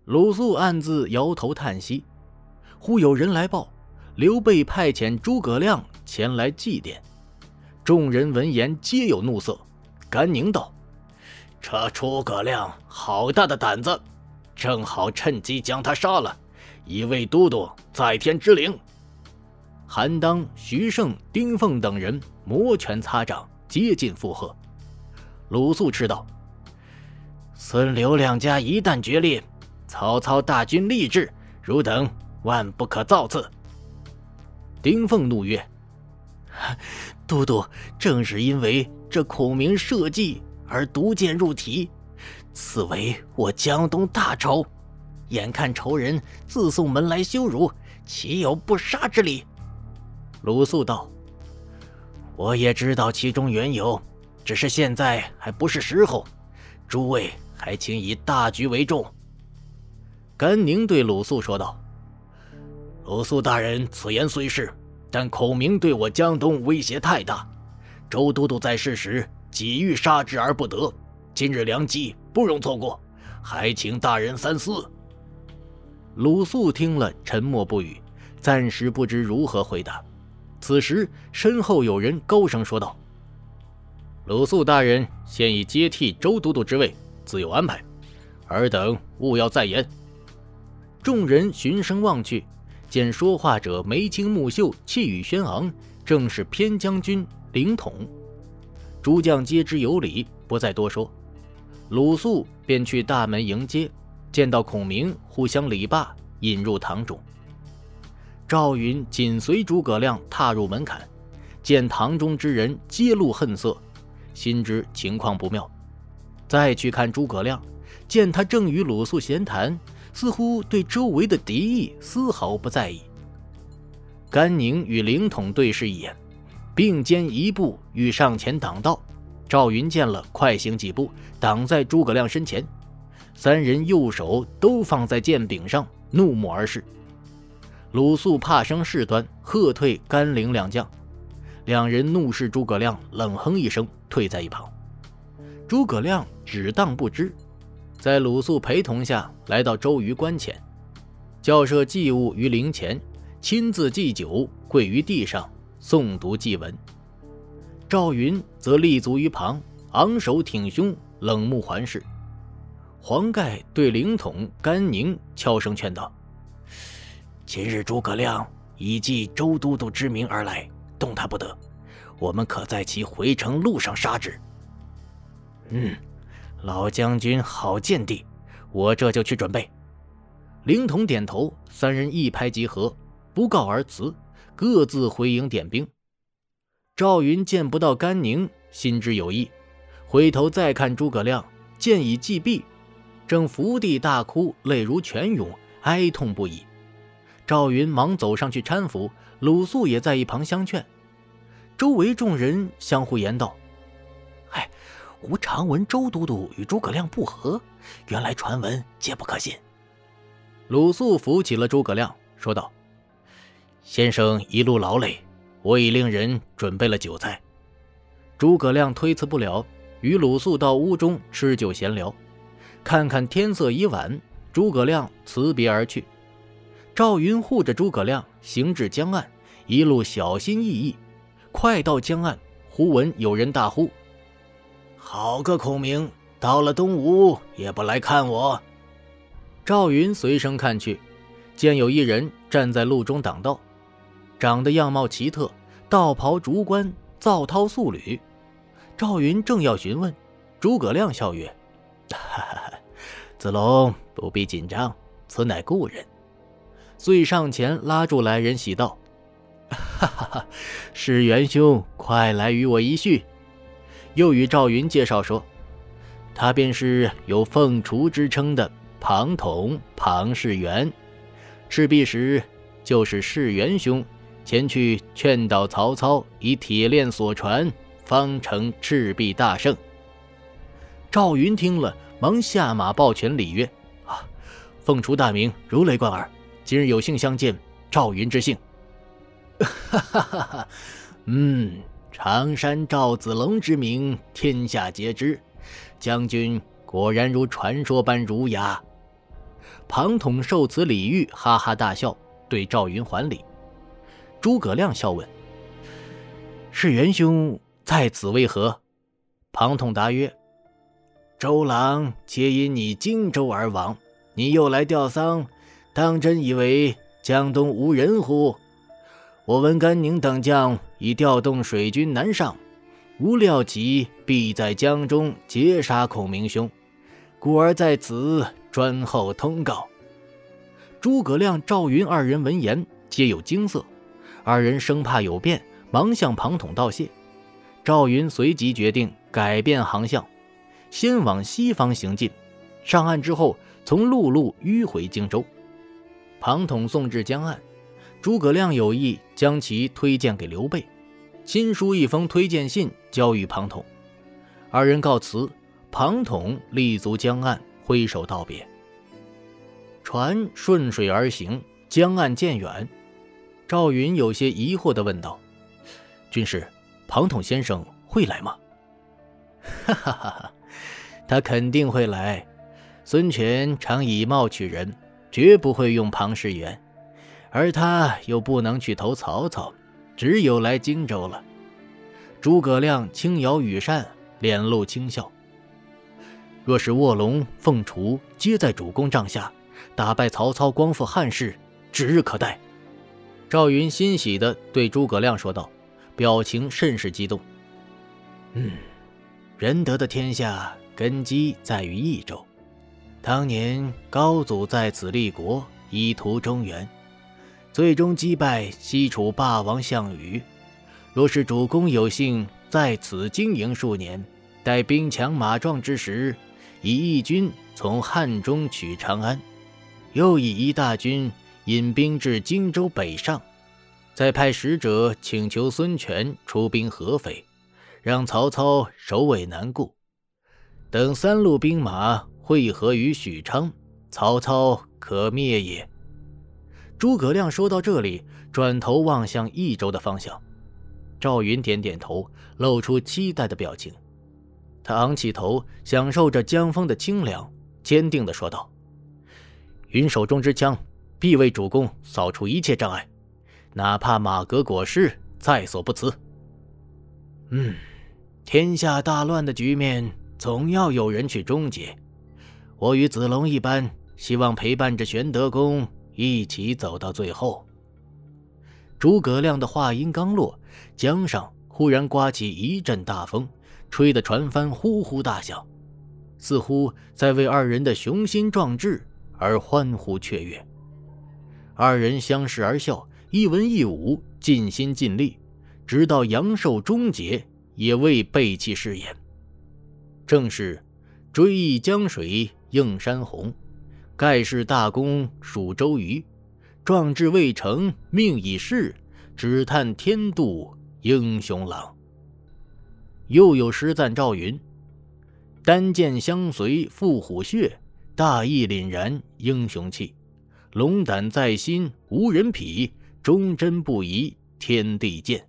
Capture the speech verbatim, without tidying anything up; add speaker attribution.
Speaker 1: 鲁肃暗自摇头叹息。忽有人来报，刘备派遣诸葛亮前来祭奠。众人闻言皆有怒色。甘宁道：
Speaker 2: 这诸葛亮好大的胆子，正好趁机将他杀了，以慰都督在天之灵。
Speaker 1: 韩当、徐盛、丁奉等人摩拳擦掌，接近附和。鲁肃斥道：
Speaker 2: 孙刘两家一旦决裂，曹操大军立志，汝等万不可造次。
Speaker 1: 丁奉怒曰：
Speaker 2: 都督正是因为这孔明设计而毒箭入体，此为我江东大仇，眼看仇人自送门来羞辱，岂有不杀之理？
Speaker 1: 鲁肃道：
Speaker 2: 我也知道其中缘由，只是现在还不是时候，诸位还请以大局为重。
Speaker 1: 甘宁对鲁肃说道：
Speaker 2: 鲁肃大人此言虽是，但孔明对我江东威胁太大，周都督在世时几欲杀之而不得，今日良机不容错过，还请大人三思。
Speaker 1: 鲁肃听了沉默不语，暂时不知如何回答。此时身后有人高声说道：鲁肃大人现已接替周都督之位，自有安排，尔等勿要再言。众人循声望去，见说话者眉清目秀，气宇轩昂，正是偏将军凌统。诸将皆知有礼，不再多说。鲁肃便去大门迎接，见到孔明，互相礼罢，引入堂中。赵云紧随诸葛亮踏入门槛，见堂中之人皆露恨色，心知情况不妙。再去看诸葛亮，见他正与鲁肃闲谈，似乎对周围的敌意丝毫不在意。甘宁与凌统对视一眼，并肩一步欲上前挡道。赵云见了，快行几步挡在诸葛亮身前，三人右手都放在剑柄上，怒目而视。鲁肃怕生事端，喝退甘凌两将。两人怒视诸葛亮，冷哼一声，退在一旁。诸葛亮只当不知，在鲁肃陪同下来到周瑜关前，校设祭物于灵前，亲自祭酒，跪于地上诵读祭文。赵云则立足于旁，昂首挺胸，冷目环视。黄盖对凌统、甘宁悄声劝道：
Speaker 2: 今日诸葛亮以继周都督之名而来，动他不得，我们可在其回城路上杀之。嗯，老将军好见地，我这就去准备。
Speaker 1: 凌统点头，三人一拍即合，不告而辞，各自回营点兵。赵云见不到甘宁，心知有意，回头再看诸葛亮，见已既毕，正伏地大哭，泪如泉涌，哀痛不已。赵云忙走上去搀扶，鲁肃也在一旁相劝。周围众人相互言道：
Speaker 2: 哎，吾常闻周都督与诸葛亮不和，原来传闻皆不可信。
Speaker 1: 鲁肃扶起了诸葛亮，说道：
Speaker 2: 先生一路劳累，我已令人准备了酒菜。
Speaker 1: 诸葛亮推辞不了，与鲁肃到屋中吃酒闲聊。看看天色已晚，诸葛亮辞别而去。赵云护着诸葛亮行至江岸，一路小心翼翼。快到江岸，忽闻有人大呼：
Speaker 2: 好个孔明，到了东吴也不来看我。
Speaker 1: 赵云随声看去，见有一人站在路中挡道，长得样貌奇特，道袍竹冠，皂绦素履。赵云正要询问，诸葛亮笑曰：
Speaker 2: 哈哈，子龙不必紧张，此乃故人。
Speaker 1: 遂上前拉住来人，喜道：哈哈哈，是元兄，快来与我一叙。又与赵云介绍说，他便是有凤雏之称的庞统庞士元，赤壁时就是士元兄前去劝导曹操，以铁链所传，方成赤壁大胜。赵云听了，忙下马抱拳礼曰：啊，凤雏大名，如雷贯耳，今日有幸相见，赵云之幸。
Speaker 2: 哈哈哈哈，嗯，常山赵子龙之名天下皆知，将军果然如传说般儒雅。
Speaker 1: 庞统受此礼遇，哈哈大笑，对赵云还礼。诸葛亮笑问：“是元兄在此为何？”庞统答曰：“周郎皆因你荆州而亡，你又来吊丧，当真以为江东无人乎？我闻甘宁等将已调动水军南上，无料其必在江中截杀孔明兄，故而在此专候通告。”诸葛亮、赵云二人闻言皆有惊色，二人生怕有变，忙向庞统道谢。赵云随即决定改变航向，先往西方行进，上岸之后从陆路迂回荆州。庞统送至江岸，诸葛亮有意将其推荐给刘备，亲书一封推荐信交予庞统。二人告辞，庞统立足江岸，挥手道别。船顺水而行，江岸渐远。赵云有些疑惑地问道：“军师，庞统先生会来吗？”“哈哈哈哈，他肯定会来。孙权常以貌取人，绝不会用庞士元，而他又不能去投曹操，只有来荆州了。”诸葛亮轻摇羽扇，脸露轻笑：“若是卧龙、凤雏皆在主公帐下，打败曹操，光复汉室，指日可待。”赵云欣喜地对诸葛亮说道，表情甚是激动。嗯，仁德的天下根基在于益州，当年高祖在此立国，以图中原，最终击败西楚霸王项羽。若是主公有幸在此经营数年，待兵强马壮之时，以义军从汉中取长安，又以一大军引兵至荆州北上，再派使者请求孙权出兵合肥，让曹操首尾难顾。等三路兵马汇合于许昌，曹操可灭也。诸葛亮说到这里，转头望向益州的方向。赵云点点头，露出期待的表情。他昂起头，享受着江风的清凉，坚定地说道：“云手中之枪必为主公扫除一切障碍，哪怕马革裹尸，在所不辞。”嗯，天下大乱的局面总要有人去终结。我与子龙一般，希望陪伴着玄德公一起走到最后。诸葛亮的话音刚落，江上忽然刮起一阵大风，吹得船帆呼呼大响，似乎在为二人的雄心壮志而欢呼雀跃。二人相视而笑，一文一武，尽心尽力，直到阳寿终结，也未背弃誓言。正是追忆江水映山红，盖世大功属周瑜，壮志未成命已逝，只叹天妒英雄郎。又有诗赞赵云：“单剑相随赴虎穴，大义凛然英雄气。龙胆在心无人匹，忠贞不移天地见。”